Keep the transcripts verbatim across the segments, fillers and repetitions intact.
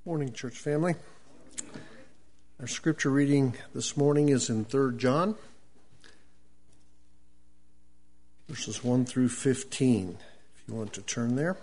Morning, church family. Our scripture reading this morning is in Third John, verses one through fifteen, if you want to turn there.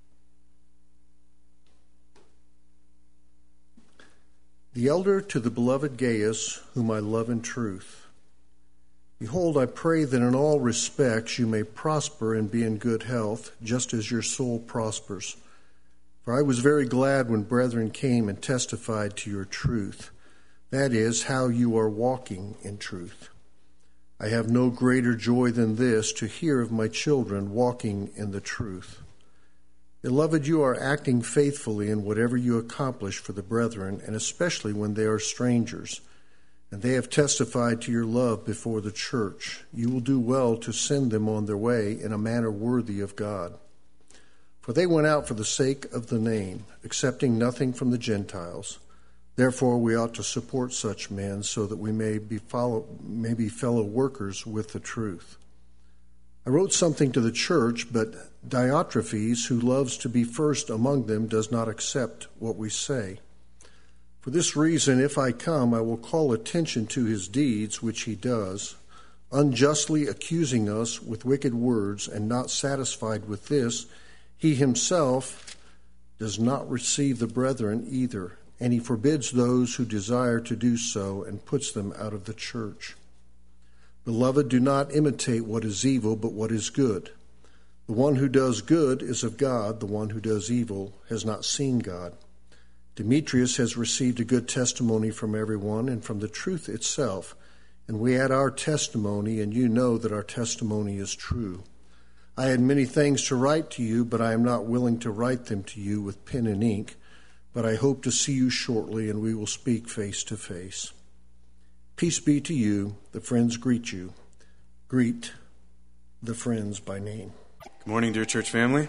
The elder to the beloved Gaius, whom I love in truth. Behold, I pray that in all respects you may prosper and be in good health, just as your soul prospers. For I was very glad when brethren came and testified to your truth, that is, how you are walking in truth. I have no greater joy than this, to hear of my children walking in the truth. Beloved, you are acting faithfully in whatever you accomplish for the brethren, and especially when they are strangers, and they have testified to your love before the church. You will do well to send them on their way in a manner worthy of God. For they went out for the sake of the name, accepting nothing from the Gentiles. Therefore we ought to support such men, so that we may be, follow, may be fellow workers with the truth. I wrote something to the church, but Diotrephes, who loves to be first among them, does not accept what we say. For this reason, if I come, I will call attention to his deeds, which he does, unjustly accusing us with wicked words, and not satisfied with this, he himself does not receive the brethren either, and he forbids those who desire to do so and puts them out of the church. Beloved, do not imitate what is evil, but what is good. The one who does good is of God. The one who does evil has not seen God. Demetrius has received a good testimony from everyone and from the truth itself, and we add our testimony, and you know that our testimony is true. I had many things to write to you, but I am not willing to write them to you with pen and ink, but I hope to see you shortly, and we will speak face to face. Peace be to you. The friends greet you. Greet the friends by name. Good morning, dear church family.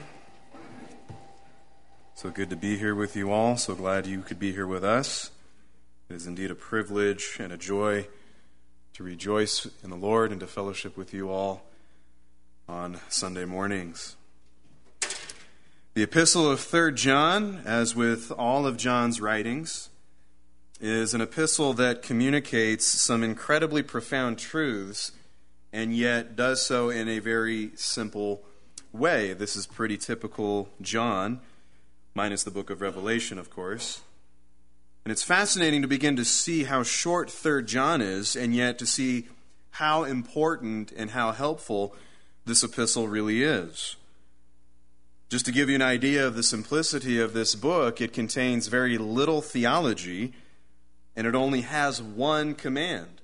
So good to be here with you all. So glad you could be here with us. It is indeed a privilege and a joy to rejoice in the Lord and to fellowship with you all on Sunday mornings. The epistle of Third John, as with all of John's writings, is an epistle that communicates some incredibly profound truths and yet does so in a very simple way. This is pretty typical John, minus the book of Revelation, of course. And it's fascinating to begin to see how short Third John is, and yet to see how important and how helpful this epistle really is. Just to give you an idea of the simplicity of this book, it contains very little theology, and it only has one command.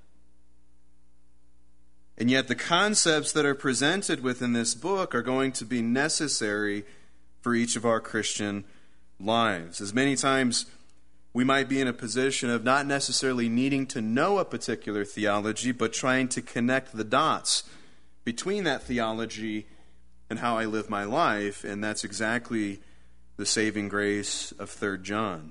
And yet the concepts that are presented within this book are going to be necessary for each of our Christian lives. As many times we might be in a position of not necessarily needing to know a particular theology, but trying to connect the dots between that theology and how I live my life, and that's exactly the saving grace of Third John.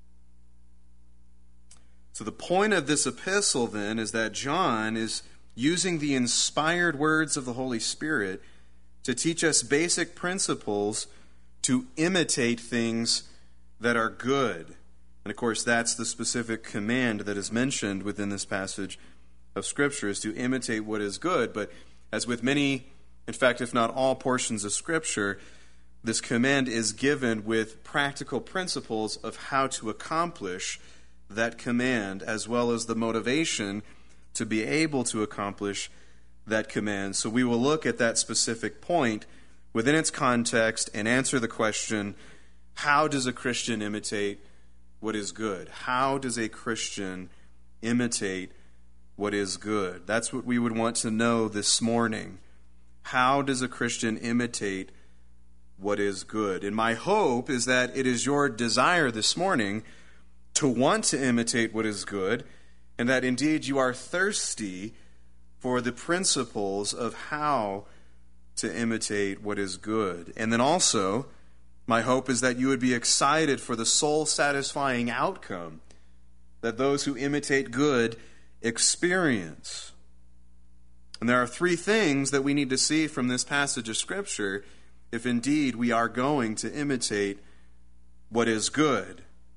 So the point of this epistle, then, is that John is using the inspired words of the Holy Spirit to teach us basic principles to imitate things that are good. And of course, that's the specific command that is mentioned within this passage of Scripture, is to imitate what is good. But as with many, in fact, if not all portions of Scripture, this command is given with practical principles of how to accomplish that command, as well as the motivation to be able to accomplish that command. So we will look at that specific point within its context and answer the question, how does a Christian imitate what is good? How does a Christian imitate what is good? That's what we would want to know this morning. How does a Christian imitate what is good? And my hope is that it is your desire this morning to want to imitate what is good, and that indeed you are thirsty for the principles of how to imitate what is good. And then also, my hope is that you would be excited for the soul-satisfying outcome that those who imitate good experience. And there are three things that we need to see from this passage of Scripture if indeed we are going to imitate what is good.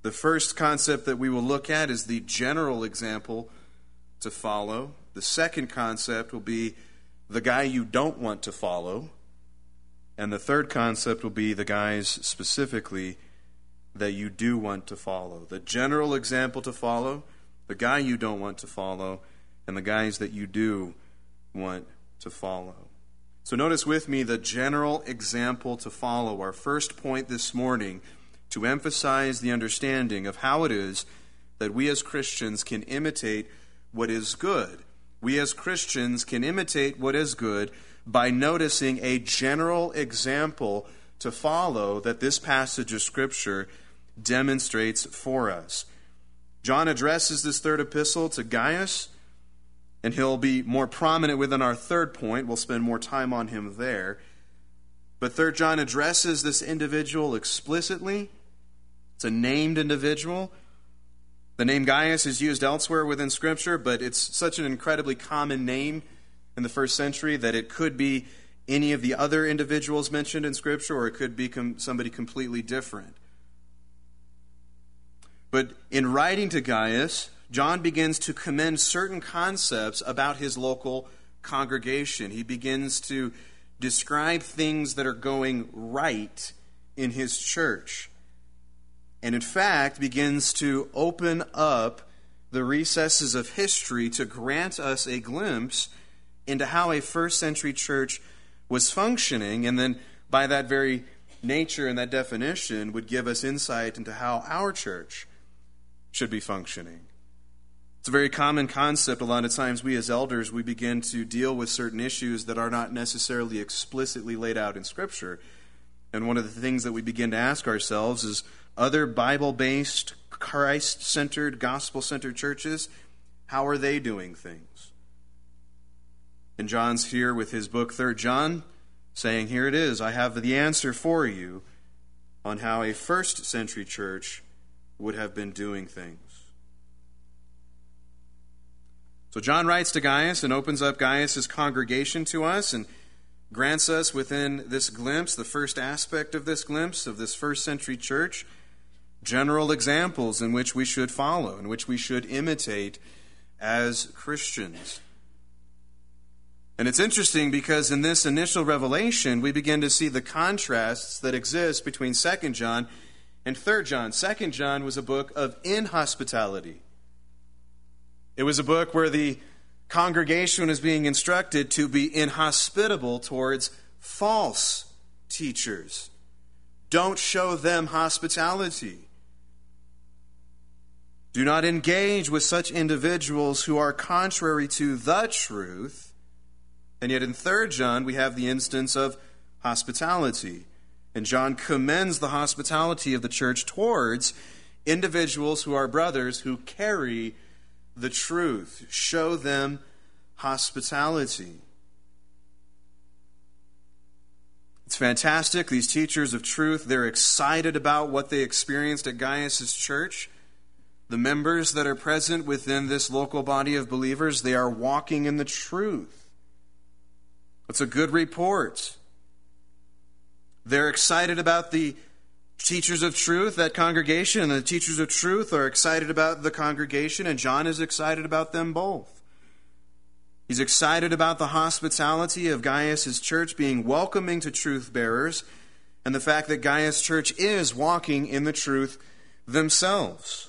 The first concept that we will look at is the general example to follow. The second concept will be the guy you don't want to follow. And the third concept will be the guys specifically that you do want to follow. The general example to follow, the guy you don't want to follow, and the guys that you do want to follow. So notice with me the general example to follow. Our first point this morning, to emphasize the understanding of how it is that we as Christians can imitate what is good. We as Christians can imitate what is good by noticing a general example to follow that this passage of Scripture demonstrates for us. John addresses this third epistle to Gaius, and he'll be more prominent within our third point. We'll spend more time on him there. But Third John addresses this individual explicitly. It's a named individual. The name Gaius is used elsewhere within Scripture, but it's such an incredibly common name in the first century that it could be any of the other individuals mentioned in Scripture, or it could be com- somebody completely different. But in writing to Gaius, John begins to commend certain concepts about his local congregation. He begins to describe things that are going right in his church. And in fact, begins to open up the recesses of history to grant us a glimpse into how a first century church was functioning, and then by that very nature and that definition would give us insight into how our church should be functioning. It's a very common concept. A lot of times we as elders, we begin to deal with certain issues that are not necessarily explicitly laid out in Scripture. And one of the things that we begin to ask ourselves is, other Bible-based, Christ-centered, gospel-centered churches, how are they doing things? And John's here with his book, Third John, saying, here it is, I have the answer for you on how a first century church would have been doing things. So John writes to Gaius and opens up Gaius' congregation to us and grants us within this glimpse, the first aspect of this glimpse of this first century church, general examples in which we should follow, in which we should imitate as Christians. And it's interesting because in this initial revelation, we begin to see the contrasts that exist between Second John and Third John. Second John was a book of inhospitality. It was a book where the congregation is being instructed to be inhospitable towards false teachers. Don't show them hospitality. Do not engage with such individuals who are contrary to the truth. And yet in Third John, we have the instance of hospitality. And John commends the hospitality of the church towards individuals who are brothers who carry the truth. Show them hospitality. It's fantastic. These teachers of truth, they're excited about what they experienced at Gaius' church. The members that are present within this local body of believers, they are walking in the truth. It's a good report. They're excited about the teachers of truth, that congregation, and the teachers of truth are excited about the congregation, and John is excited about them both. He's excited about the hospitality of Gaius' church being welcoming to truth bearers, and the fact that Gaius' church is walking in the truth themselves.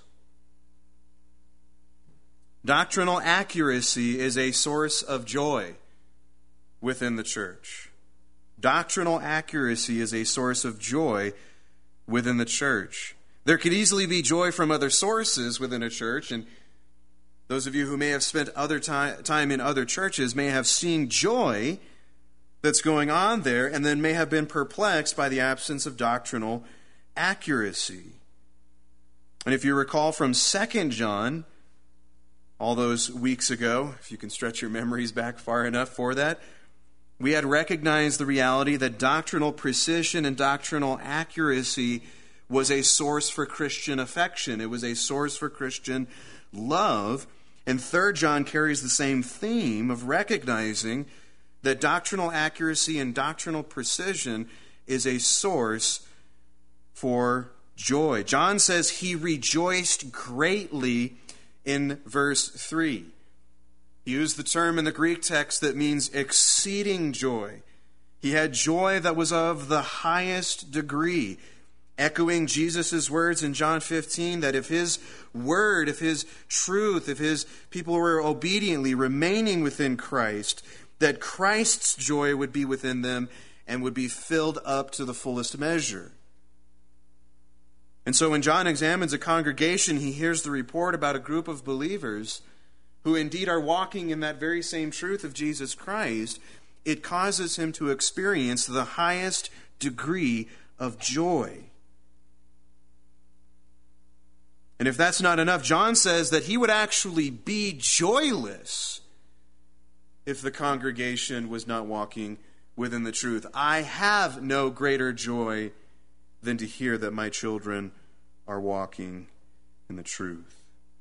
Doctrinal accuracy is a source of joy within the church. Doctrinal accuracy is a source of joy within the church. There could easily be joy from other sources within a church, and those of you who may have spent other time, time in other churches may have seen joy that's going on there, and then may have been perplexed by the absence of doctrinal accuracy. And if you recall from Second John, all those weeks ago, if you can stretch your memories back far enough for that, we had recognized the reality that doctrinal precision and doctrinal accuracy was a source for Christian affection. It was a source for Christian love. And Third John carries the same theme of recognizing that doctrinal accuracy and doctrinal precision is a source for joy. John says he rejoiced greatly in verse three. He used the term in the Greek text that means exceeding joy. He had joy that was of the highest degree, echoing Jesus' words in John fifteen that if his word, if his truth, if his people were obediently remaining within Christ, that Christ's joy would be within them and would be filled up to the fullest measure. And so when John examines a congregation, he hears the report about a group of believers who indeed are walking in that very same truth of Jesus Christ. It causes him to experience the highest degree of joy. And if that's not enough, John says that he would actually be joyless if the congregation was not walking within the truth. I have no greater joy than to hear that my children are walking in the truth.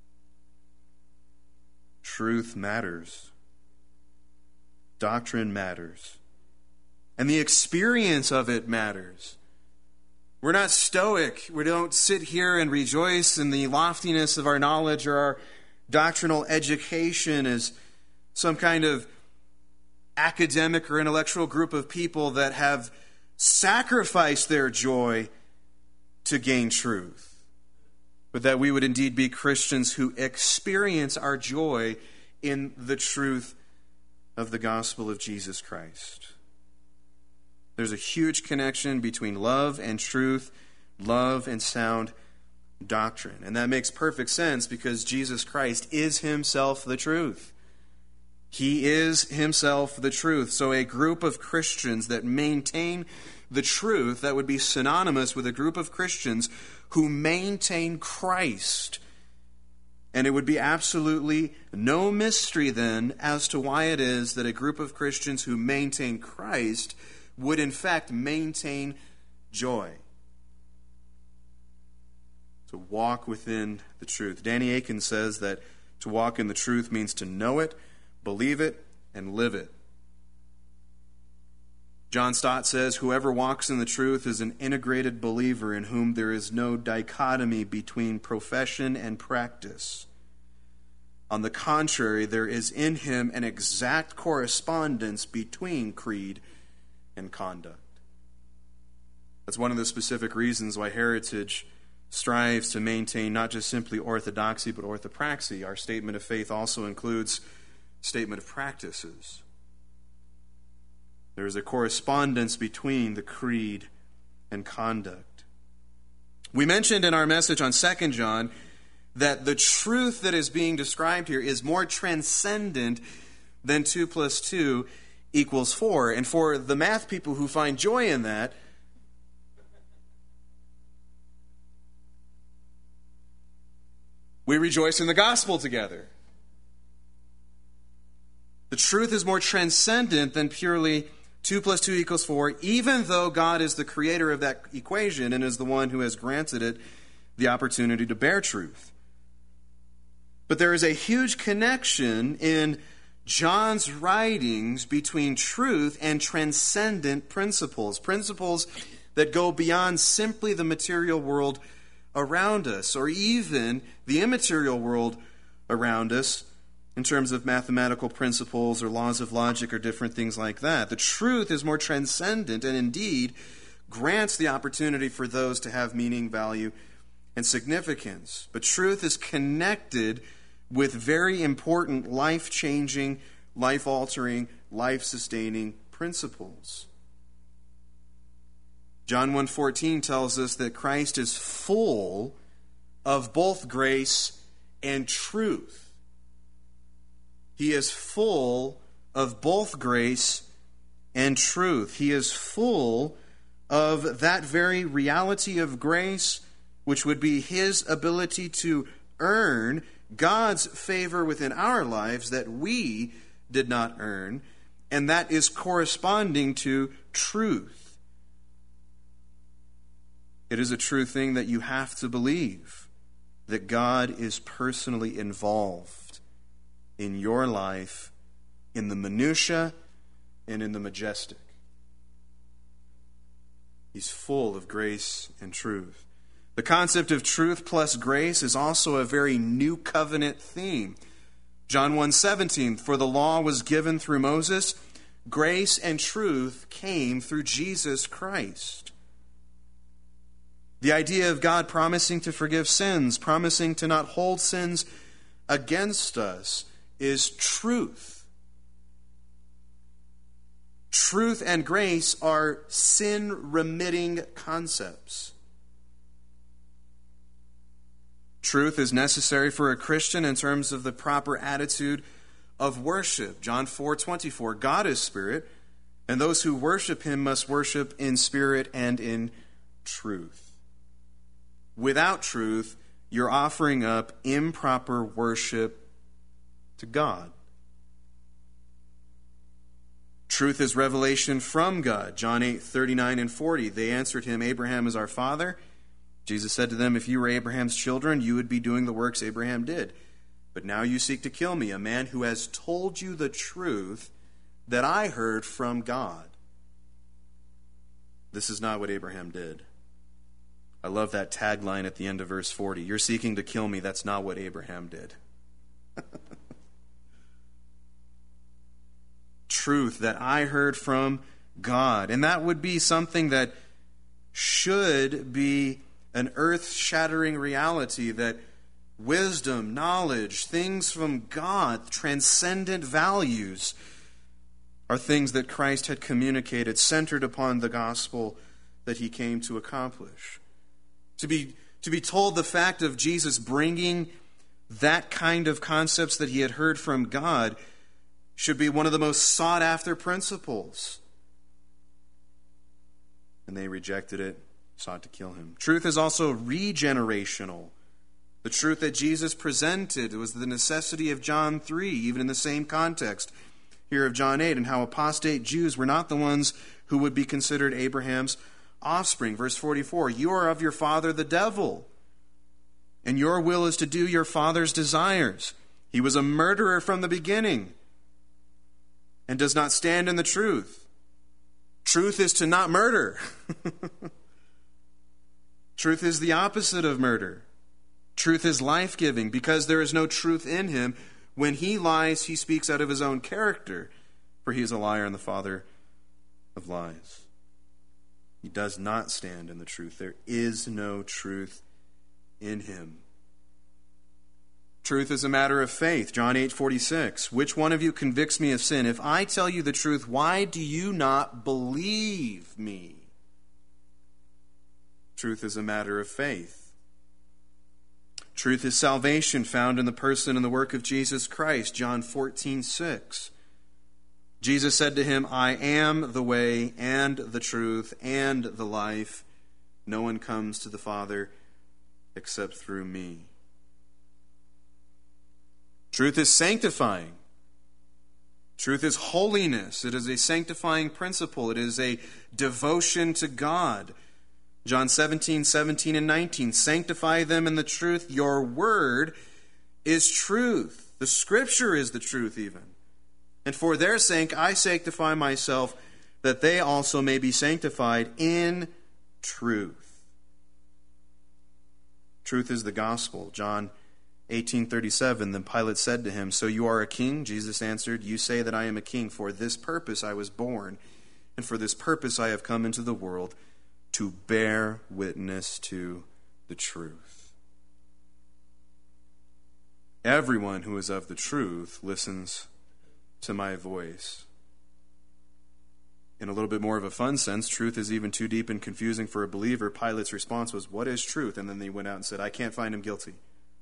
Truth matters. Doctrine matters. And the experience of it matters. We're not stoic. We don't sit here and rejoice in the loftiness of our knowledge or our doctrinal education as some kind of academic or intellectual group of people that have sacrificed their joy to gain truth, but that we would indeed be Christians who experience our joy in the truth of the gospel of Jesus Christ. There's a huge connection between love and truth, love and sound doctrine. And that makes perfect sense because Jesus Christ is himself the truth. He is himself the truth. So a group of Christians that maintain the truth, that would be synonymous with a group of Christians who maintain Christ. And it would be absolutely no mystery then as to why it is that a group of Christians who maintain Christ would in fact maintain joy. To walk within the truth. Danny Akin says that to walk in the truth means to know it, believe it, and live it. John Stott says, whoever walks in the truth is an integrated believer in whom there is no dichotomy between profession and practice. On the contrary, there is in him an exact correspondence between creed and conduct. That's one of the specific reasons why Heritage strives to maintain not just simply orthodoxy, but orthopraxy. Our statement of faith also includes statement of practices. There is a correspondence between the creed and conduct. We mentioned in our message on Second John that the truth that is being described here is more transcendent than two plus two equals four. And for the math people who find joy in that, we rejoice in the gospel together. The truth is more transcendent than purely two plus two equals four, even though God is the creator of that equation and is the one who has granted it the opportunity to bear truth. But there is a huge connection in John's writings between truth and transcendent principles, principles that go beyond simply the material world around us, or even the immaterial world around us, in terms of mathematical principles or laws of logic or different things like that. The truth is more transcendent and indeed grants the opportunity for those to have meaning, value, and significance. But truth is connected with very important life-changing, life-altering, life-sustaining principles. John one fourteen tells us that Christ is full of both grace and truth. He is full of both grace and truth. He is full of that very reality of grace, which would be his ability to earn God's favor within our lives that we did not earn, and that is corresponding to truth. It is a true thing that you have to believe, that God is personally involved in your life, in the minutia and in the majestic. He's full of grace and truth. The concept of truth plus grace is also a very new covenant theme. John one seventeen, for the law was given through Moses, grace and truth came through Jesus Christ. The idea of God promising to forgive sins, promising to not hold sins against us, is truth. Truth and grace are sin-remitting concepts. Truth is necessary for a Christian in terms of the proper attitude of worship. John four twenty-four, God is spirit, and those who worship him must worship in spirit and in truth. Without truth, you're offering up improper worship to God. Truth is revelation from God. John eight thirty-nine and forty, they answered him, Abraham is our father. Jesus said to them, if you were Abraham's children, you would be doing the works Abraham did. But now you seek to kill me, a man who has told you the truth that I heard from God. This is not what Abraham did. I love that tagline at the end of verse forty. You're seeking to kill me. That's not what Abraham did. Truth that I heard from God. And that would be something that should be an earth-shattering reality, that wisdom, knowledge, things from God, transcendent values, are things that Christ had communicated, centered upon the gospel that he came to accomplish. To be, to be told the fact of Jesus bringing that kind of concepts that he had heard from God should be one of the most sought-after principles. And they rejected it, sought to kill him. Truth is also regenerational. The truth that Jesus presented was the necessity of John three, even in the same context here of John eight, and how apostate Jews were not the ones who would be considered Abraham's offspring. Verse forty-four, you are of your father the devil, and your will is to do your father's desires. He was a murderer from the beginning and does not stand in the truth. Truth is to not murder. Truth is the opposite of murder. Truth is life-giving because there is no truth in him. When he lies, he speaks out of his own character, for he is a liar and the father of lies. He does not stand in the truth. There is no truth in him. Truth is a matter of faith. John eight forty-six, which one of you convicts me of sin? If I tell you the truth, why do you not believe me? Truth is a matter of faith. Truth is salvation found in the person and the work of Jesus Christ. John fourteen six. Jesus said to him, I am the way and the truth and the life. No one comes to the Father except through me. Truth is sanctifying. Truth is holiness. It is a sanctifying principle. It is a devotion to God. John seventeen, seventeen and nineteen, sanctify them in the truth. Your word is truth. The scripture is the truth even. And for their sake I sanctify myself, that they also may be sanctified in truth. Truth is the gospel. John eighteen thirty-seven, then Pilate said to him, so you are a king? Jesus answered, you say that I am a king. For this purpose I was born, and for this purpose I have come into the world, to bear witness to the truth. Everyone who is of the truth listens to my voice. In a little bit more of a fun sense, truth is even too deep and confusing for a believer. Pilate's response was, what is truth? And then they went out and said, I can't find him guilty.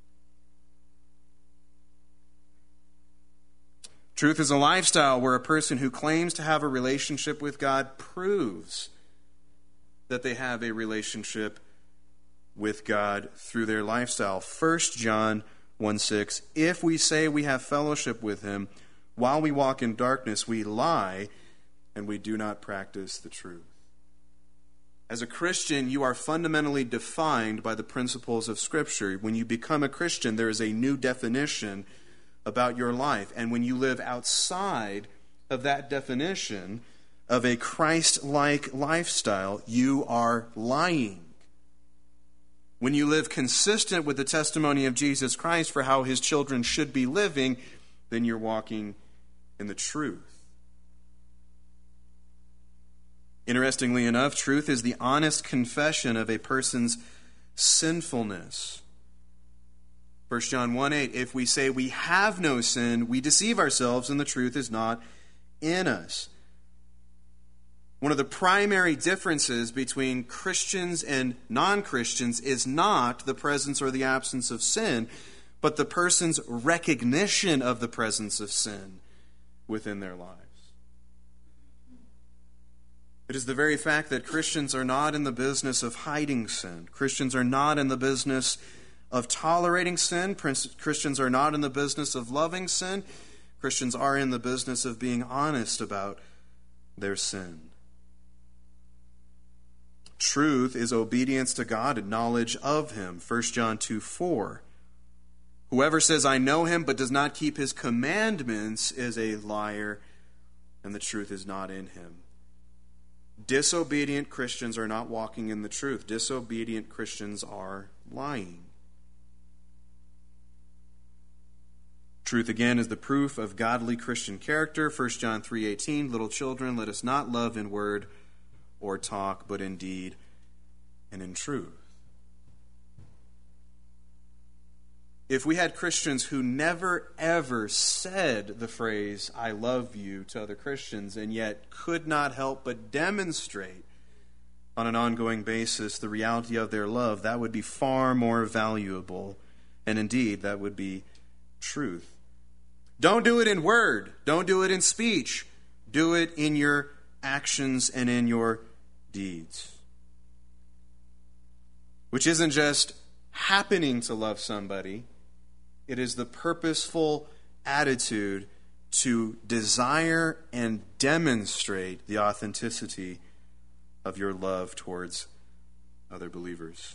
Truth is a lifestyle where a person who claims to have a relationship with God proves that they have a relationship with God through their lifestyle. First John one six, if we say we have fellowship with him while we walk in darkness, we lie and we do not practice the truth. As a Christian, you are fundamentally defined by the principles of Scripture. When you become a Christian, there is a new definition about your life. And when you live outside of that definition of a Christ-like lifestyle, you are lying. when you live consistent with the testimony of Jesus Christ for how his children should be living, then you're walking in the truth. Interestingly enough, truth is the honest confession of a person's sinfulness. First John one eight, if we say we have no sin, we deceive ourselves and the truth is not in us. One of the primary differences between Christians and non-Christians is not the presence or the absence of sin, but the person's recognition of the presence of sin within their lives. It is the very fact that Christians are not in the business of hiding sin. Christians are not in the business of tolerating sin. Christians are not in the business of loving sin. Christians are in the business of being honest about their sin. Truth is obedience to God and knowledge of him. First John two four. Whoever says, I know him, but does not keep his commandments is a liar, and the truth is not in him. Disobedient Christians are not walking in the truth. Disobedient Christians are lying. Truth, again, is the proof of godly Christian character. First John three eighteen, little children, let us not love in word or talk, but in deed and in truth. If we had Christians who never ever said the phrase, I love you, to other Christians, and yet could not help but demonstrate on an ongoing basis the reality of their love, that would be far more valuable, and indeed, that would be truth. Don't do it in word. Don't do it in speech. Do it in your actions and in your deeds. Which isn't just happening to love somebody. It is the purposeful attitude to desire and demonstrate the authenticity of your love towards other believers.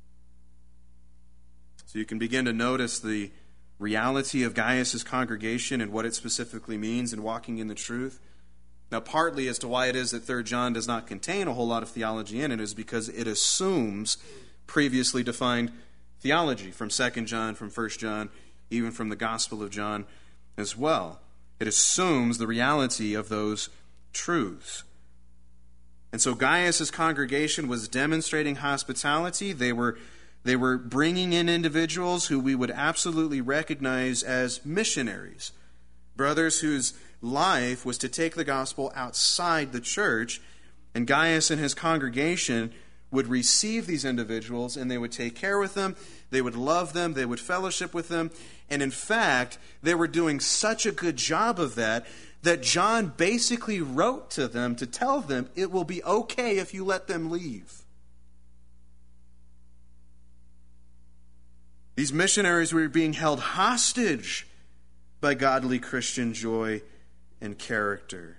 So you can begin to notice the reality of Gaius' congregation and what it specifically means in walking in the truth. Now, partly as to why it is that Third John does not contain a whole lot of theology in it is because it assumes previously defined theology from Second John, from First John, even from the Gospel of John as well. It assumes the reality of those truths. And so Gaius' congregation was demonstrating hospitality. They were, they were bringing in individuals who we would absolutely recognize as missionaries, brothers whose life was to take the gospel outside the church, and Gaius and his congregation would receive these individuals, and they would take care with them, they would love them, they would fellowship with them, and in fact, they were doing such a good job of that, that John basically wrote to them to tell them it will be okay if you let them leave. These missionaries were being held hostage by godly Christian joy and character.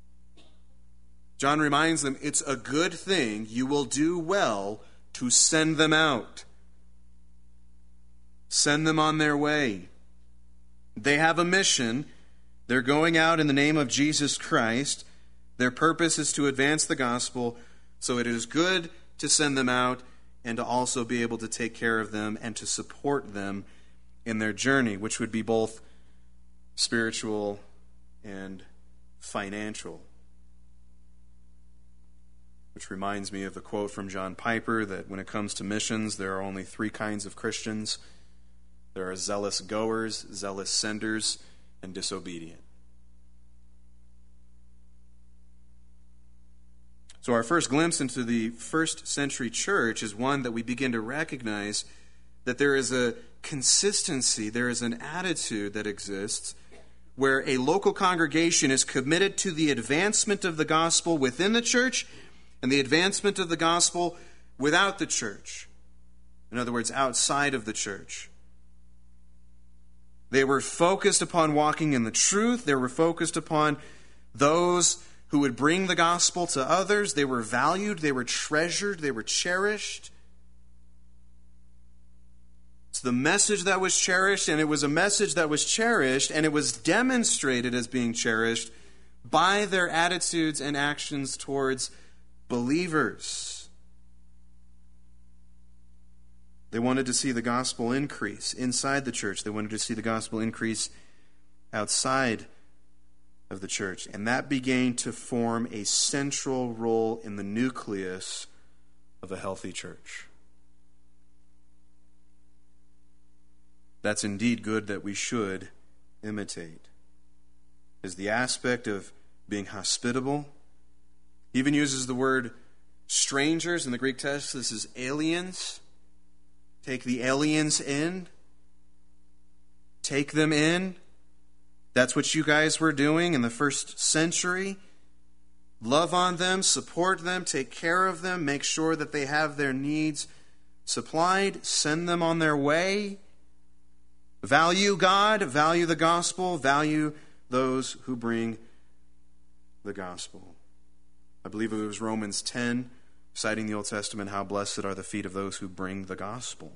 John reminds them it's a good thing, you will do well to send them out. Send them on their way. They have a mission. They're going out in the name of Jesus Christ. Their purpose is to advance the gospel, so it is good to send them out and to also be able to take care of them and to support them in their journey, which would be both spiritual and financial. Which reminds me of the quote from John Piper that when it comes to missions, there are only three kinds of Christians. There are zealous goers, zealous senders, and disobedient. So our first glimpse into the first century church is one that we begin to recognize that there is a consistency, there is an attitude that exists where a local congregation is committed to the advancement of the gospel within the church and the advancement of the gospel without the church. In other words, outside of the church. They were focused upon walking in the truth. They were focused upon those who would bring the gospel to others. They were valued. They were treasured. They were cherished. It's the message that was cherished, and it was a message that was cherished, and it was demonstrated as being cherished by their attitudes and actions towards believers. They wanted to see the gospel increase inside the church. They wanted to see the gospel increase outside of the church. And that began to form a central role in the nucleus of a healthy church. That's indeed good that we should imitate. Is the aspect of being hospitable. He even uses the word strangers in the Greek text. This is aliens. Take the aliens in. Take them in. That's what you guys were doing in the first century. Love on them, support them, take care of them, make sure that they have their needs supplied, send them on their way. Value God, value the gospel, value those who bring the gospel. I believe it was Romans ten, citing the Old Testament, how blessed are the feet of those who bring the gospel.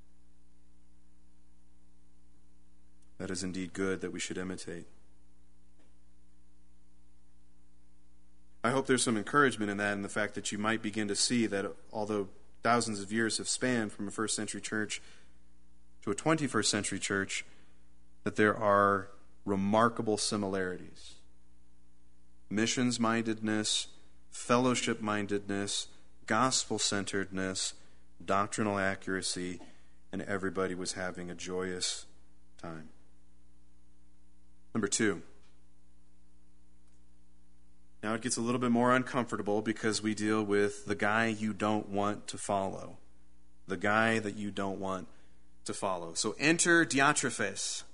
That is indeed good that we should imitate. I hope there's some encouragement in that, in the fact that you might begin to see that although thousands of years have spanned from a first century church to a twenty-first century church, that there are remarkable similarities. Missions-mindedness, fellowship-mindedness, gospel-centeredness, doctrinal accuracy, and everybody was having a joyous time. Number two. Now it gets a little bit more uncomfortable because we deal with the guy you don't want to follow. The guy that you don't want to follow. So enter Diotrephes.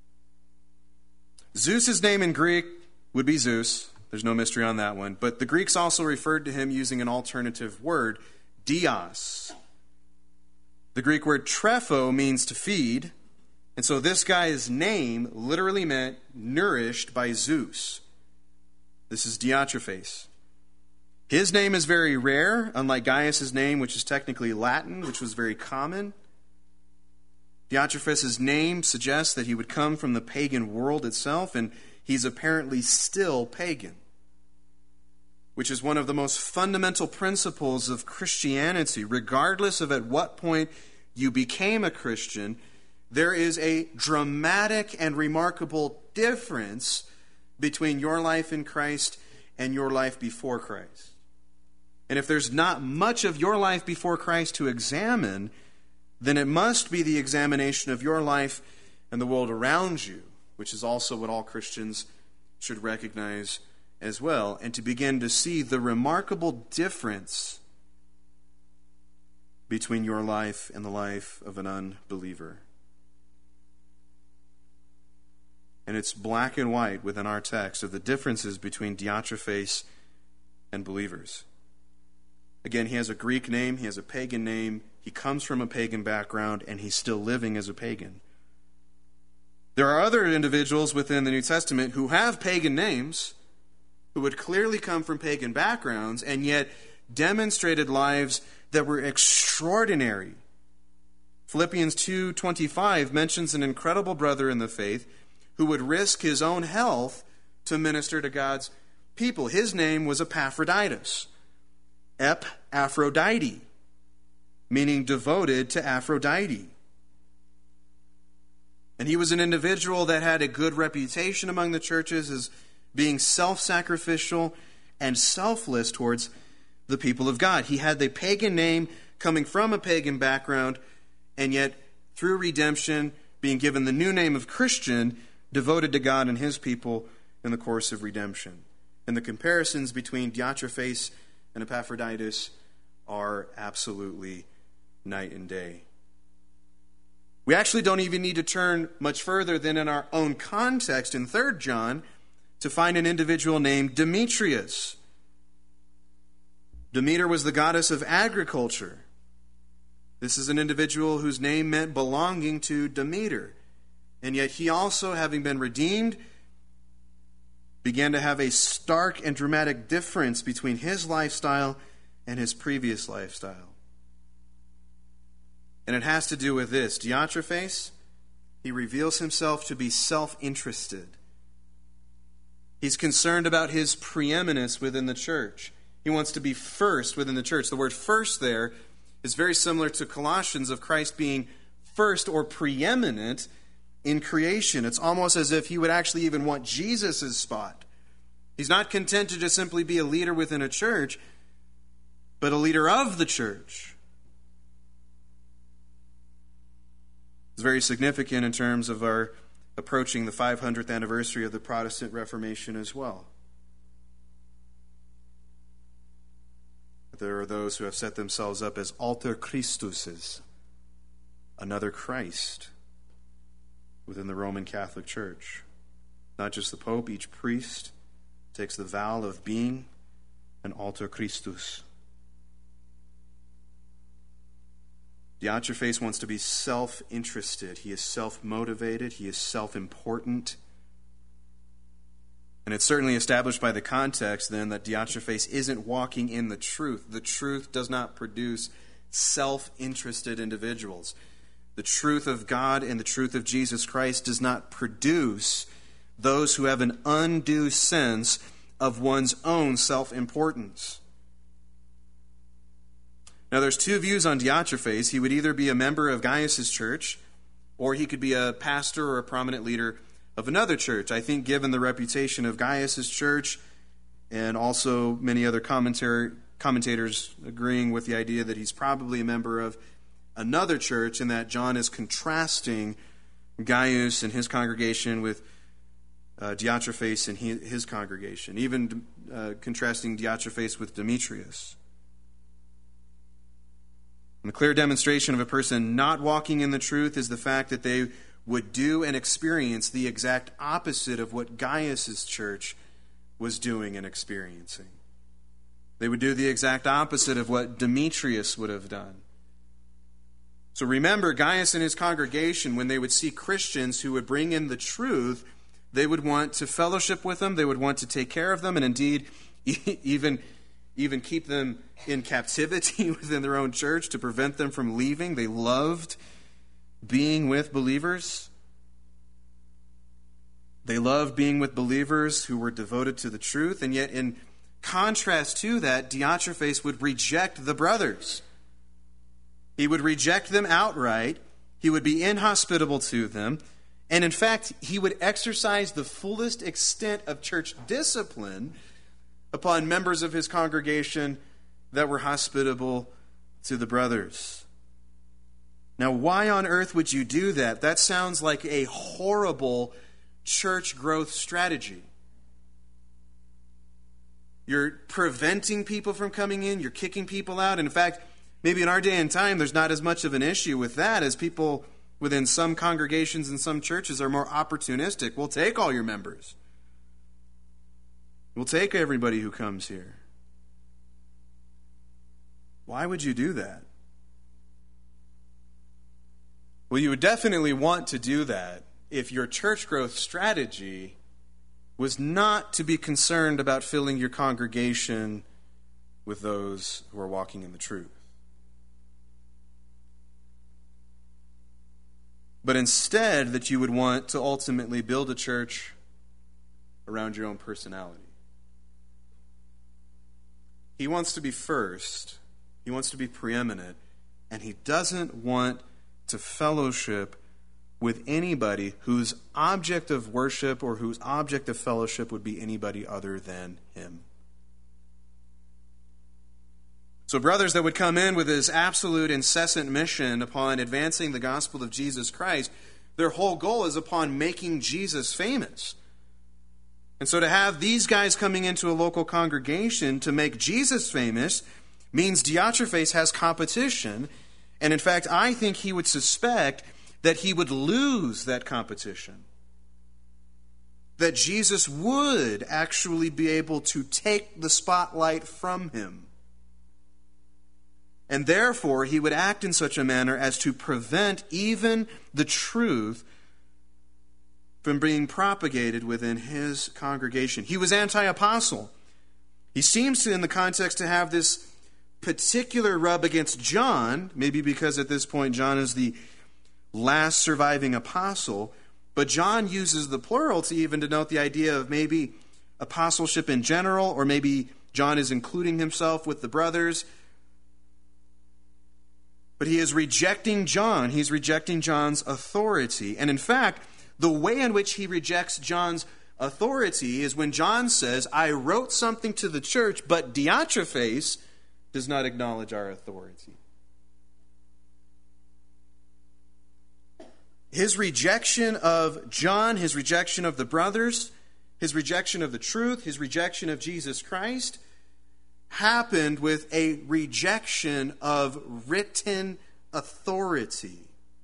Zeus's name in Greek would be Zeus. There's no mystery on that one. But the Greeks also referred to him using an alternative word, Dios. The Greek word trepho means to feed. And so this guy's name literally meant nourished by Zeus. This is Diotrephes. His name is very rare, unlike Gaius' name, which is technically Latin, which was very common. Diotrephes' name suggests that he would come from the pagan world itself, and he's apparently still pagan, which is one of the most fundamental principles of Christianity. Regardless of at what point you became a Christian, there is a dramatic and remarkable difference between your life in Christ and your life before Christ. And if there's not much of your life before Christ to examine, then it must be the examination of your life and the world around you, which is also what all Christians should recognize as well, and to begin to see the remarkable difference between your life and the life of an unbeliever. And it's black and white within our text of the differences between Diotrephes and believers. Again, he has a Greek name, he has a pagan name, he comes from a pagan background, and he's still living as a pagan. There are other individuals within the New Testament who have pagan names, who would clearly come from pagan backgrounds, and yet demonstrated lives that were extraordinary. Philippians two twenty-five mentions an incredible brother in the faith who would risk his own health to minister to God's people. His name was Epaphroditus. Ep-Aphrodite, meaning devoted to Aphrodite. And he was an individual that had a good reputation among the churches as being self-sacrificial and selfless towards the people of God. He had the pagan name coming from a pagan background, and yet through redemption being given the new name of Christian, devoted to God and his people in the course of redemption. And the comparisons between Diotrephes and Epaphroditus are absolutely night and day. We actually don't even need to turn much further than in our own context in Third John to find an individual named Demetrius. Demeter was the goddess of agriculture. This is an individual whose name meant belonging to Demeter. And yet he also, having been redeemed, began to have a stark and dramatic difference between his lifestyle and his previous lifestyle. And it has to do with this. Diotrephes, he reveals himself to be self-interested. He's concerned about his preeminence within the church. He wants to be first within the church. The word first there is very similar to Colossians of Christ being first or preeminent in creation. It's almost as if he would actually even want Jesus' spot. He's not content to just simply be a leader within a church, but a leader of the church. It's very significant in terms of our approaching the five hundredth anniversary of the Protestant Reformation as well. There are those who have set themselves up as alter Christuses, another Christ within the Roman Catholic Church. Not just the Pope, each priest takes the vow of being an alter Christus. Diotrephes wants to be self-interested. He is self-motivated. He is self-important. And it's certainly established by the context, then, that Diotrephes isn't walking in the truth. The truth does not produce self-interested individuals. The truth of God and the truth of Jesus Christ does not produce those who have an undue sense of one's own self-importance. Now, there's two views on Diotrephes. He would either be a member of Gaius' church, or he could be a pastor or a prominent leader of another church. I think given the reputation of Gaius' church, and also many other commentary, commentators agreeing with the idea that he's probably a member of another church, and that John is contrasting Gaius and his congregation with uh, Diotrephes and he, his congregation, even uh, contrasting Diotrephes with Demetrius. And the clear demonstration of a person not walking in the truth is the fact that they would do and experience the exact opposite of what Gaius' church was doing and experiencing. They would do the exact opposite of what Demetrius would have done. So remember, Gaius and his congregation, when they would see Christians who would bring in the truth, they would want to fellowship with them, they would want to take care of them, and indeed even, even keep them in captivity within their own church to prevent them from leaving. They loved being with believers. They loved being with believers who were devoted to the truth, and yet in contrast to that, Diotrephes would reject the brothers. He would reject them outright. He would be inhospitable to them. And in fact, he would exercise the fullest extent of church discipline upon members of his congregation that were hospitable to the brothers. Now, why on earth would you do that? That sounds like a horrible church growth strategy. You're preventing people from coming in. You're kicking people out. And in fact, maybe in our day and time, there's not as much of an issue with that, as people within some congregations and some churches are more opportunistic. We'll take all your members. We'll take everybody who comes here. Why would you do that? Well, you would definitely want to do that if your church growth strategy was not to be concerned about filling your congregation with those who are walking in the truth. But instead, that you would want to ultimately build a church around your own personality. He wants to be first. He wants to be preeminent. And he doesn't want to fellowship with anybody whose object of worship or whose object of fellowship would be anybody other than him. So brothers that would come in with this absolute incessant mission upon advancing the gospel of Jesus Christ, their whole goal is upon making Jesus famous. And so to have these guys coming into a local congregation to make Jesus famous means Diotrephes has competition. And in fact, I think he would suspect that he would lose that competition. That Jesus would actually be able to take the spotlight from him. And therefore, he would act in such a manner as to prevent even the truth from being propagated within his congregation. He was anti-apostle. He seems to, in the context, to have this particular rub against John, maybe because at this point John is the last surviving apostle, but John uses the plural to even denote the idea of maybe apostleship in general, or maybe John is including himself with the brothers. But he is rejecting John. He's rejecting John's authority. And in fact, the way in which he rejects John's authority is when John says, I wrote something to the church, but Diotrephes does not acknowledge our authority. His rejection of John, his rejection of the brothers, his rejection of the truth, his rejection of Jesus Christ happened with a rejection of written authority.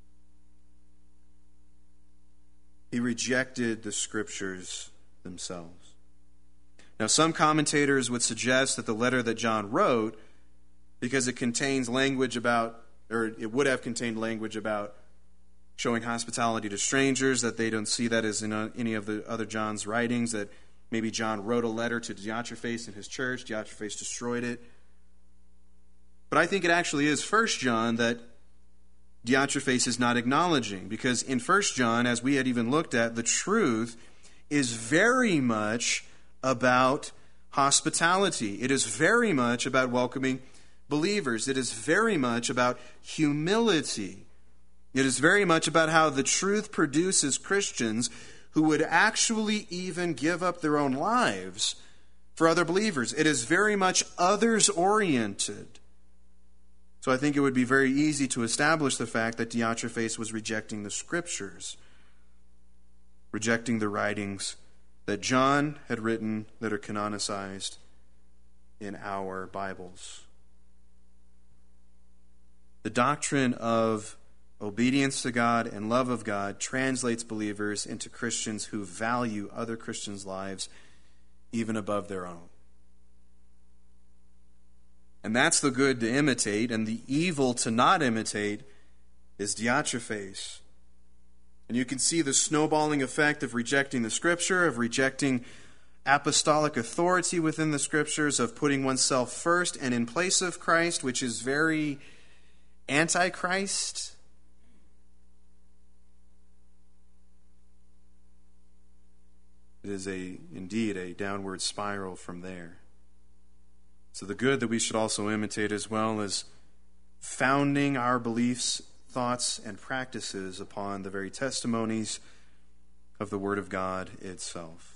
He rejected the Scriptures themselves. Now, some commentators would suggest that the letter that John wrote, because it contains language about, or it would have contained language about showing hospitality to strangers, that they don't see that as in any of the other John's writings, that maybe John wrote a letter to Diotrephes in his church, Diotrephes destroyed it. But I think it actually is First John that Diotrephes is not acknowledging, because in First John, as we had even looked at, the truth is very much about hospitality. It is very much about welcoming believers. It is very much about humility. It is very much about how the truth produces Christians who would actually even give up their own lives for other believers. It is very much others-oriented. So I think it would be very easy to establish the fact that Diotrephes was rejecting the Scriptures, rejecting the writings that John had written that are canonicized in our Bibles. The doctrine of obedience to God and love of God translates believers into Christians who value other Christians' lives even above their own. And that's the good to imitate, and the evil to not imitate is Diotrephes. And you can see the snowballing effect of rejecting the Scripture, of rejecting apostolic authority within the Scriptures, of putting oneself first and in place of Christ, which is very anti-Christ. It is a indeed a downward spiral from there. So the good that we should also imitate as well is founding our beliefs, thoughts, and practices upon the very testimonies of the Word of God itself.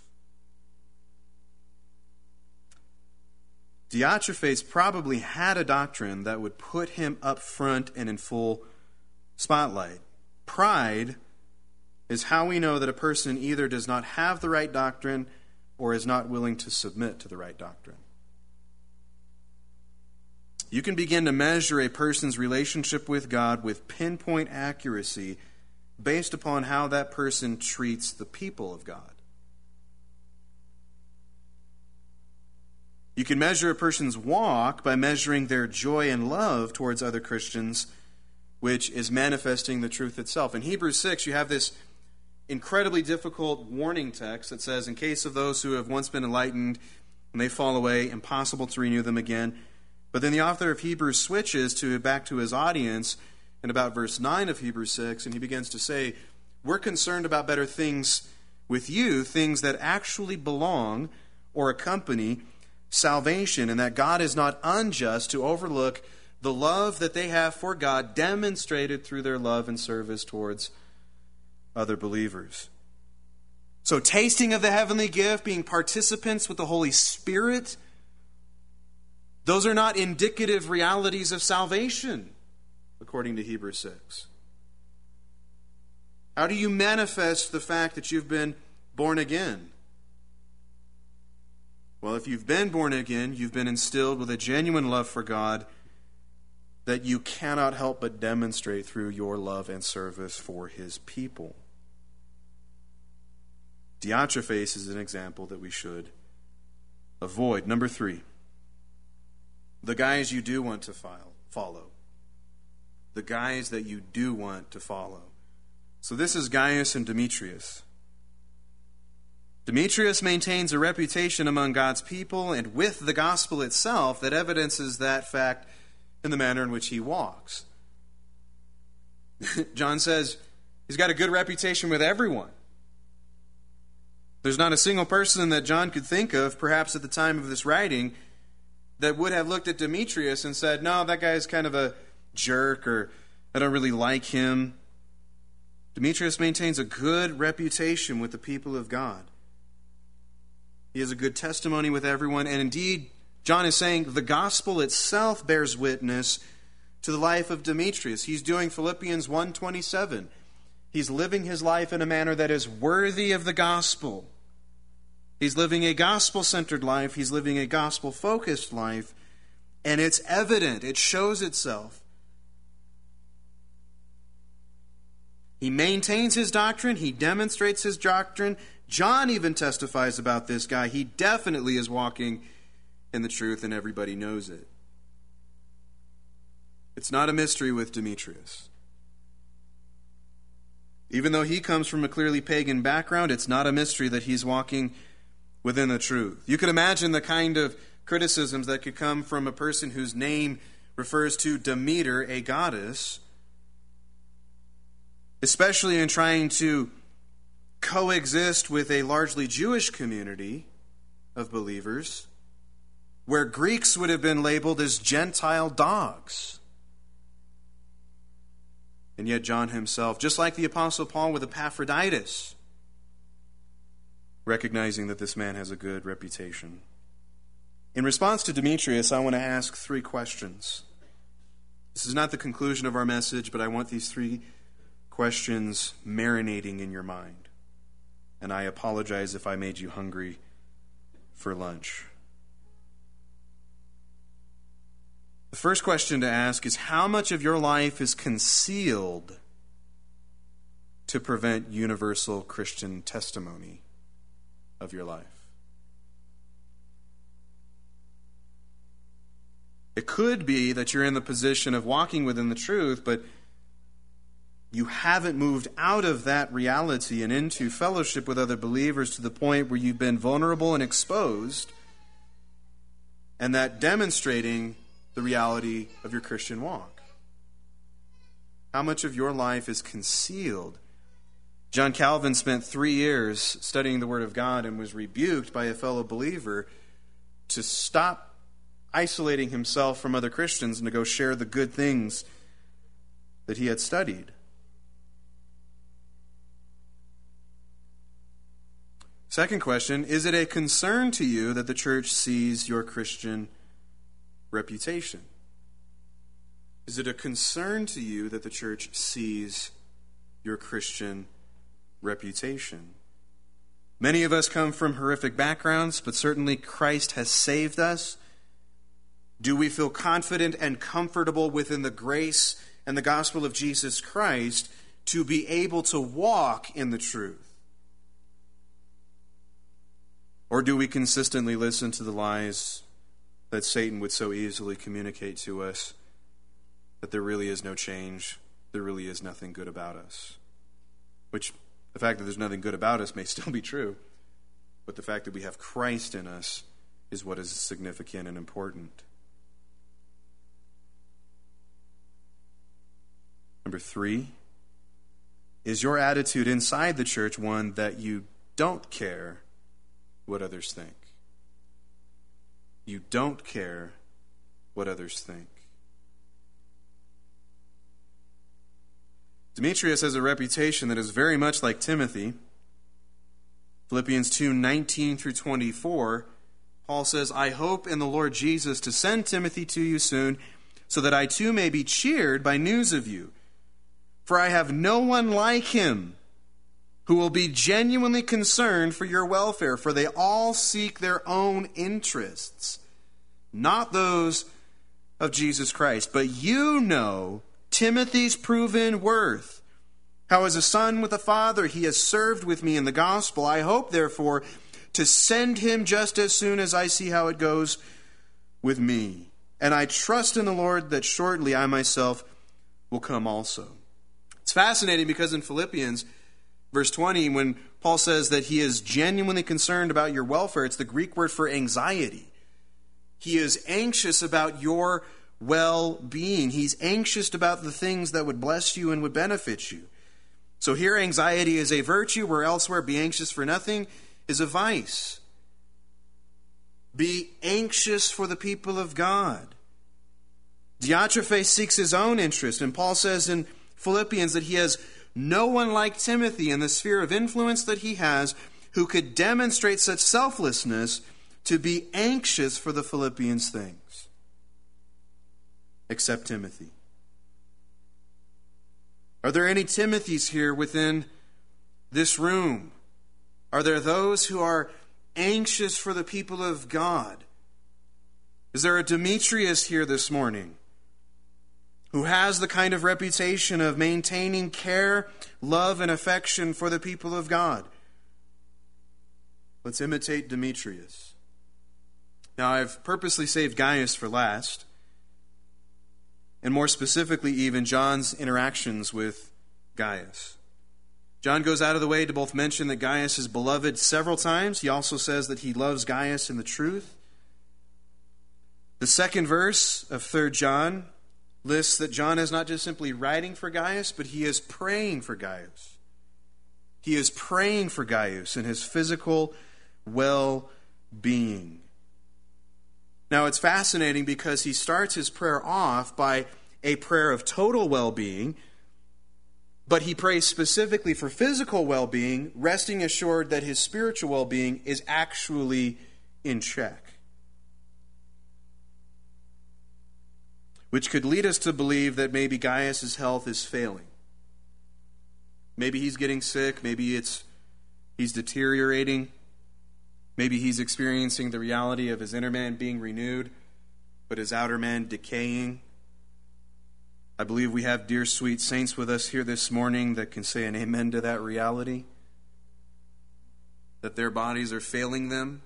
Diotrephes probably had a doctrine that would put him up front and in full spotlight. Pride is how we know that a person either does not have the right doctrine or is not willing to submit to the right doctrine. You can begin to measure a person's relationship with God with pinpoint accuracy based upon how that person treats the people of God. You can measure a person's walk by measuring their joy and love towards other Christians, which is manifesting the truth itself. In Hebrews six, you have this incredibly difficult warning text that says, in case of those who have once been enlightened and they fall away, impossible to renew them again. But then the author of Hebrews switches to back to his audience in about verse nine of Hebrews six, and he begins to say, we're concerned about better things with you, things that actually belong or accompany salvation, and that God is not unjust to overlook the love that they have for God demonstrated through their love and service towards other believers. So tasting of the heavenly gift, being participants with the Holy Spirit, those are not indicative realities of salvation, according to Hebrews six. How do you manifest the fact that you've been born again? Well, if you've been born again, you've been instilled with a genuine love for God that you cannot help but demonstrate through your love and service for His people. Diotrephes is an example that we should avoid. Number three, the guys you do want to follow. The guys that you do want to follow. So this is Gaius and Demetrius. Demetrius maintains a reputation among God's people and with the gospel itself that evidences that fact in the manner in which he walks. John says he's got a good reputation with everyone. There's not a single person that John could think of, perhaps at the time of this writing, that would have looked at Demetrius and said, no, that guy is kind of a jerk or I don't really like him. Demetrius maintains a good reputation with the people of God. He has a good testimony with everyone, and indeed, John is saying the gospel itself bears witness to the life of Demetrius. He's doing Philippians one twenty-seven. He's living his life in a manner that is worthy of the gospel. He's living a gospel-centered life. He's living a gospel-focused life, and it's evident. It shows itself. He maintains his doctrine. He demonstrates his doctrine. John even testifies about this guy. He definitely is walking in the truth, and everybody knows it. It's not a mystery with Demetrius. Even though he comes from a clearly pagan background, it's not a mystery that he's walking within the truth. You could imagine the kind of criticisms that could come from a person whose name refers to Demeter, a goddess, especially in trying to coexist with a largely Jewish community of believers, where Greeks would have been labeled as Gentile dogs. And yet John himself, just like the Apostle Paul with Epaphroditus, recognizing that this man has a good reputation. In response to Demetrius, I want to ask three questions. This is not the conclusion of our message, but I want these three questions marinating in your mind. And I apologize if I made you hungry for lunch. The first question to ask is, how much of your life is concealed to prevent universal Christian testimony of your life? It could be that you're in the position of walking within the truth, but you haven't moved out of that reality and into fellowship with other believers to the point where you've been vulnerable and exposed, and that demonstrating the reality of your Christian walk. How much of your life is concealed? John Calvin spent three years studying the Word of God and was rebuked by a fellow believer to stop isolating himself from other Christians and to go share the good things that he had studied. Second question, is it a concern to you that the church sees your Christian reputation? Is it a concern to you that the church sees your Christian reputation? Many of us come from horrific backgrounds, but certainly Christ has saved us. Do we feel confident and comfortable within the grace and the gospel of Jesus Christ to be able to walk in the truth? Or do we consistently listen to the lies that Satan would so easily communicate to us, that there really is no change, there really is nothing good about us? Which, the fact that there's nothing good about us may still be true, but the fact that we have Christ in us is what is significant and important. Number three, is your attitude inside the church one that you don't care what others think? You don't care what others think. Demetrius has a reputation that is very much like Timothy. Philippians two nineteen through twenty-four, Paul says, I hope in the Lord Jesus to send Timothy to you soon, so that I too may be cheered by news of you. For I have no one like him who will be genuinely concerned for your welfare, for they all seek their own interests, not those of Jesus Christ. But you know Timothy's proven worth, how as a son with a father he has served with me in the gospel. I hope, therefore, to send him just as soon as I see how it goes with me. And I trust in the Lord that shortly I myself will come also. It's fascinating because in Philippians, verse twenty, when Paul says that he is genuinely concerned about your welfare, it's the Greek word for anxiety. He is anxious about your well-being. He's anxious about the things that would bless you and would benefit you. So here anxiety is a virtue, where elsewhere be anxious for nothing is a vice. Be anxious for the people of God. Diotrephes seeks his own interest, and Paul says in Philippians that he has no one like Timothy in the sphere of influence that he has who could demonstrate such selflessness to be anxious for the Philippians' things, except Timothy. Are there any Timothys here within this room? Are there those who are anxious for the people of God? Is there a Demetrius here this morning who has the kind of reputation of maintaining care, love, and affection for the people of God? Let's imitate Demetrius. Now, I've purposely saved Gaius for last, and more specifically even John's interactions with Gaius. John goes out of the way to both mention that Gaius is beloved several times. He also says that he loves Gaius in the truth. The second verse of Third John lists that John is not just simply writing for Gaius, but he is praying for Gaius. He is praying for Gaius in his physical well-being. Now, it's fascinating because he starts his prayer off by a prayer of total well-being, but he prays specifically for physical well-being, resting assured that his spiritual well-being is actually in check. Which could lead us to believe that maybe Gaius' health is failing. Maybe he's getting sick. Maybe it's he's deteriorating. Maybe he's experiencing the reality of his inner man being renewed, but his outer man decaying. I believe we have dear sweet saints with us here this morning that can say an amen to that reality, that their bodies are failing them.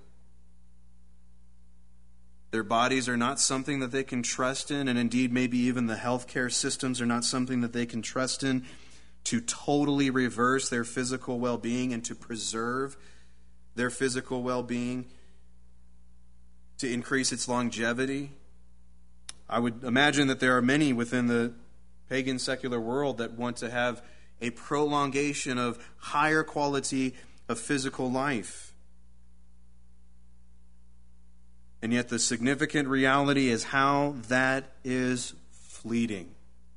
Their bodies are not something that they can trust in, and indeed maybe even the healthcare systems are not something that they can trust in to totally reverse their physical well-being and to preserve their physical well-being, to increase its longevity. I would imagine that there are many within the pagan secular world that want to have a prolongation of higher quality of physical life. And yet the significant reality is how that is fleeting.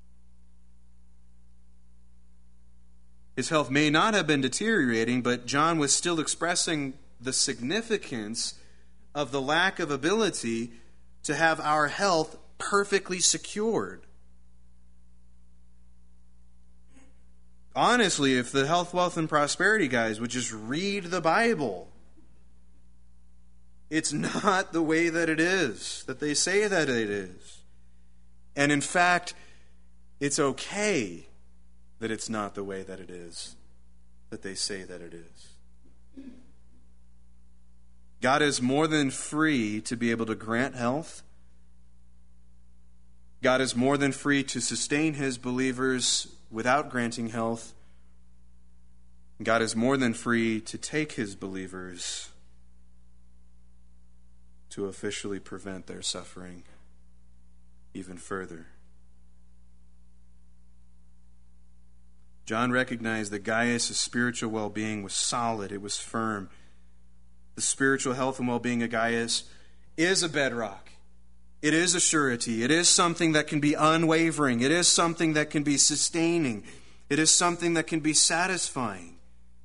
His health may not have been deteriorating, but John was still expressing the significance of the lack of ability to have our health perfectly secured. Honestly, if the health, wealth, and prosperity guys would just read the Bible, it's not the way that it is, that they say that it is. And in fact, it's okay that it's not the way that it is, that they say that it is. God is more than free to be able to grant health. God is more than free to sustain his believers without granting health. God is more than free to take his believers to officially prevent their suffering even further. John recognized that Gaius' spiritual well-being was solid, it was firm. The spiritual health and well-being of Gaius is a bedrock. It is a surety. It is something that can be unwavering. It is something that can be sustaining. It is something that can be satisfying.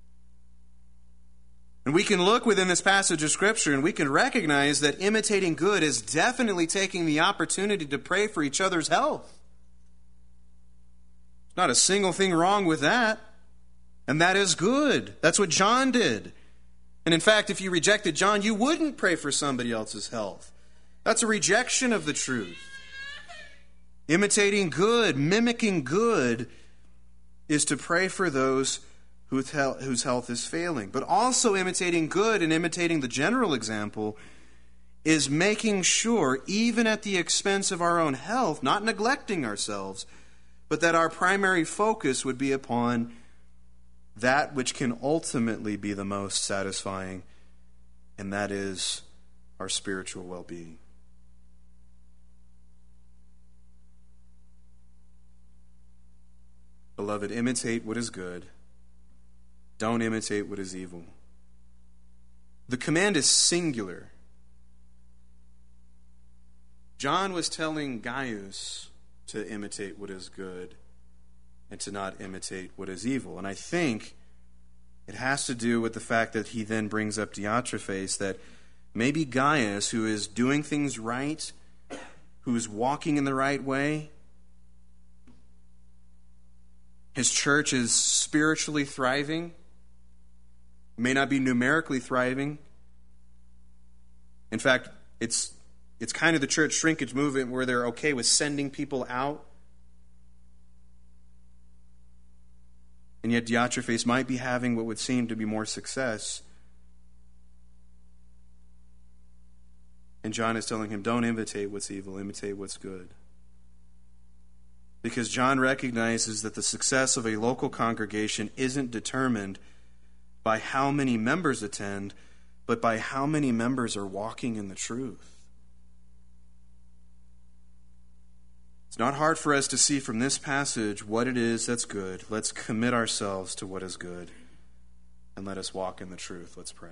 And we can look within this passage of Scripture and we can recognize that imitating good is definitely taking the opportunity to pray for each other's health. Not a single thing wrong with that. And that is good. That's what John did. And in fact, if you rejected John, you wouldn't pray for somebody else's health. That's a rejection of the truth. Imitating good, mimicking good, is to pray for those whose health is failing. But also imitating good and imitating the general example is making sure, even at the expense of our own health, not neglecting ourselves, but that our primary focus would be upon that which can ultimately be the most satisfying, and that is our spiritual well-being. Beloved, imitate what is good. Don't imitate what is evil. The command is singular. John was telling Gaius to imitate what is good and to not imitate what is evil. And I think it has to do with the fact that he then brings up Diotrephes, that maybe Gaius, who is doing things right, who is walking in the right way, his church is spiritually thriving, may not be numerically thriving. In fact, it's it's kind of the church shrinkage movement where they're okay with sending people out. And yet Diotrephes might be having what would seem to be more success. And John is telling him, don't imitate what's evil, imitate what's good. Because John recognizes that the success of a local congregation isn't determined by how many members attend, but by how many members are walking in the truth. It's not hard for us to see from this passage what it is that's good. Let's commit ourselves to what is good, and let us walk in the truth. Let's pray.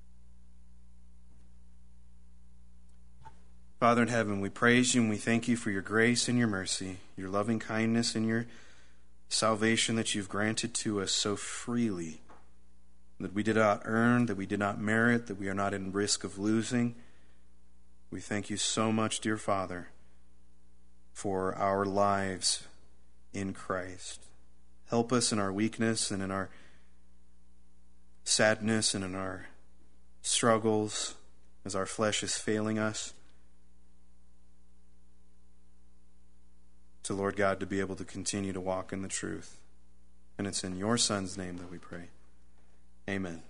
Father in heaven, we praise you and we thank you for your grace and your mercy, your loving kindness and your salvation that you've granted to us so freely, that we did not earn, that we did not merit, that we are not in risk of losing. We thank you so much, dear Father, for our lives in Christ. Help us in our weakness and in our sadness and in our struggles as our flesh is failing us, to, Lord God, to be able to continue to walk in the truth. And it's in your Son's name that we pray. Amen.